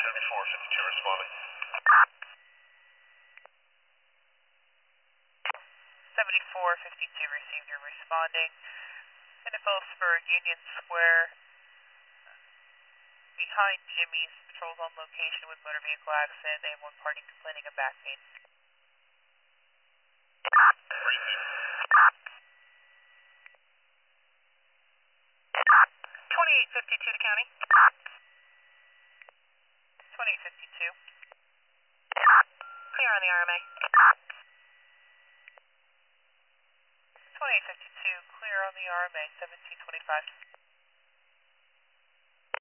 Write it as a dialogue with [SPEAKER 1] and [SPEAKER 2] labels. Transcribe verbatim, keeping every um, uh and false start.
[SPEAKER 1] seventy-four fifty-two responding.
[SPEAKER 2] seventy-four fifty-two received, you're responding. N F L Spur, Union Square, behind Jimmy's, patrols on location with motor vehicle accident. They have one party complaining of back pain. twenty-eight fifty-two to county. twenty-eight fifty-two. Clear on the R M A. twenty-eight fifty-two, clear on the R M A, seventeen twenty-five.